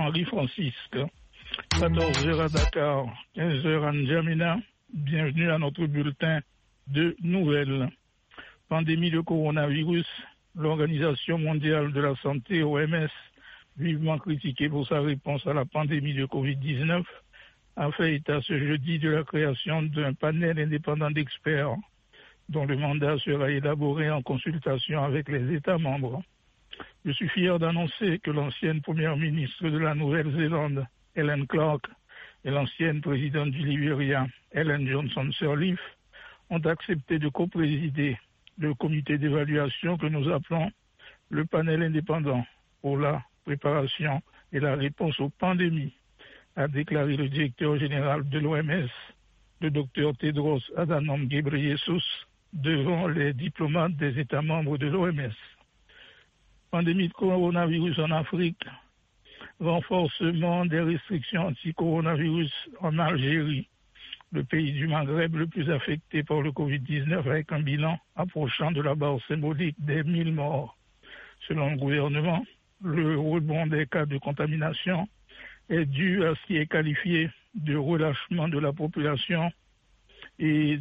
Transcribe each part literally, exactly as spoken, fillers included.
Henri Francisque. quatorze heures à Dakar, quinze heures à N'Djamena. Bienvenue à notre bulletin de nouvelles. Pandémie de coronavirus, l'Organisation mondiale de la santé, O M S, vivement critiquée pour sa réponse à la pandémie de covid dix-neuf, a fait état ce jeudi de la création d'un panel indépendant d'experts dont le mandat sera élaboré en consultation avec les États membres. Je suis fier d'annoncer que l'ancienne première ministre de la Nouvelle-Zélande, Helen Clark, et l'ancienne présidente du Libéria, Ellen Johnson Sirleaf, ont accepté de coprésider le comité d'évaluation que nous appelons le panel indépendant pour la préparation et la réponse aux pandémies, a déclaré le directeur général de l'O M S, le docteur Tedros Adhanom Ghebreyesus, devant les diplomates des États membres de l'O M S. Pandémie de coronavirus en Afrique, renforcement des restrictions anti-coronavirus en Algérie, le pays du Maghreb le plus affecté par le covid dix-neuf avec un bilan approchant de la barre symbolique des mille morts. Selon le gouvernement, le rebond des cas de contamination est dû à ce qui est qualifié de relâchement de la population et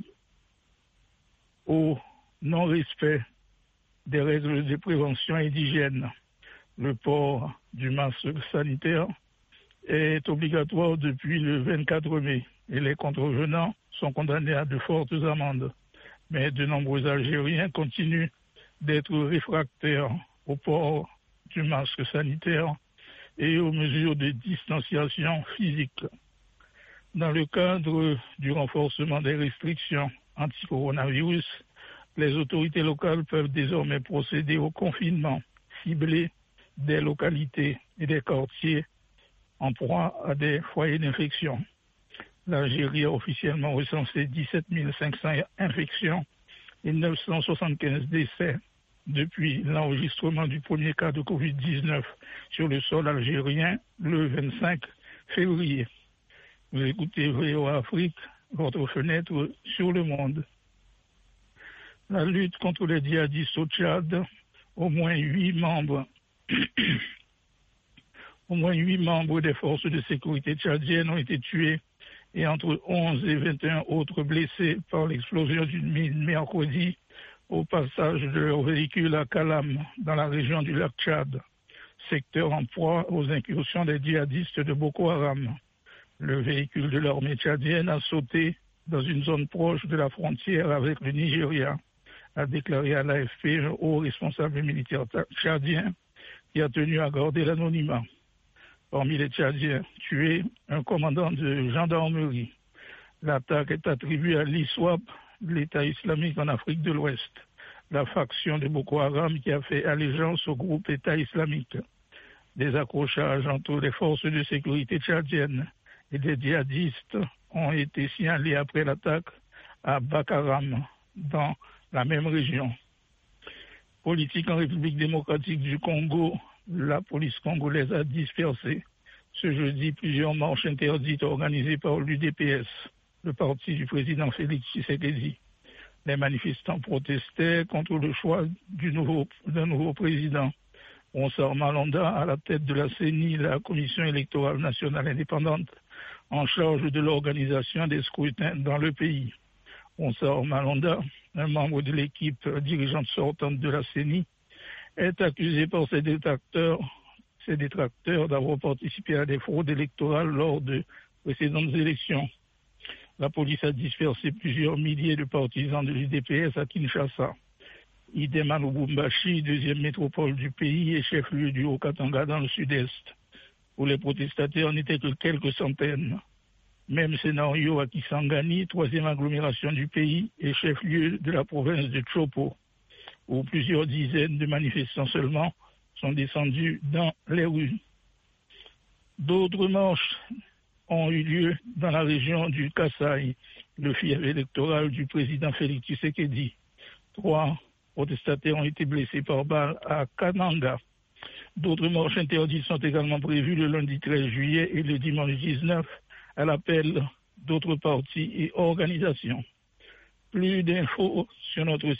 au non-respect des règles de prévention et d'hygiène. Le port du masque sanitaire est obligatoire depuis le vingt-quatre mai et les contrevenants sont condamnés à de fortes amendes. Mais de nombreux Algériens continuent d'être réfractaires au port du masque sanitaire et aux mesures de distanciation physique. Dans le cadre du renforcement des restrictions anti-coronavirus, les autorités locales peuvent désormais procéder au confinement ciblé des localités et des quartiers en proie à des foyers d'infection. L'Algérie a officiellement recensé dix-sept mille cinq cents infections et neuf cent soixante-quinze décès depuis l'enregistrement du premier cas de covid dix-neuf sur le sol algérien le vingt-cinq février. Vous écoutez V O A Afrique, votre fenêtre sur le monde. La lutte contre les djihadistes au Tchad, au moins huit membres, au moins huit membres des forces de sécurité tchadiennes ont été tués et entre onze et vingt et un autres blessés par l'explosion d'une mine mercredi au passage de leur véhicule à Kalam, dans la région du lac Tchad, secteur en proie aux incursions des djihadistes de Boko Haram. Le véhicule de l'armée tchadienne a sauté dans une zone proche de la frontière avec le Nigeria, a déclaré à l'A F P un haut responsable militaire tchadien qui a tenu à garder l'anonymat. Parmi les Tchadiens tués, un commandant de gendarmerie. L'attaque est attribuée à l'I S W A P, l'État islamique en Afrique de l'Ouest, la faction de Boko Haram qui a fait allégeance au groupe État islamique. Des accrochages entre les forces de sécurité tchadiennes et des djihadistes ont été signalés après l'attaque à Bakaram, dans la même région. Politique en République démocratique du Congo, la police congolaise a dispersé ce jeudi plusieurs marches interdites organisées par l'U D P S, le parti du président Félix Tshisekedi. Les manifestants protestaient contre le choix du nouveau, d'un nouveau président, Ronsard Malonda, à la tête de la C E N I, la Commission électorale nationale indépendante, en charge de l'organisation des scrutins dans le pays. Ronsard Malonda, un membre de l'équipe dirigeante sortante de la C E N I, est accusé par ses détracteurs, ses détracteurs d'avoir participé à des fraudes électorales lors de précédentes élections. La police a dispersé plusieurs milliers de partisans de l'U D P S à Kinshasa. Idem à Lubumbashi, deuxième métropole du pays et chef-lieu du Haut-Katanga dans le sud-est, où les protestataires n'étaient que quelques centaines. Même scénario à Kisangani, troisième agglomération du pays et chef-lieu de la province de Chopo, où plusieurs dizaines de manifestants seulement sont descendus dans les rues. D'autres marches ont eu lieu dans la région du Kasaï, le fief électoral du président Félix Tshisekedi. Trois protestataires ont été blessés par balle à Kananga. D'autres marches interdites sont également prévues le lundi treize juillet et le dimanche dix-neuf à l'appel d'autres partis et organisations. Plus d'infos sur notre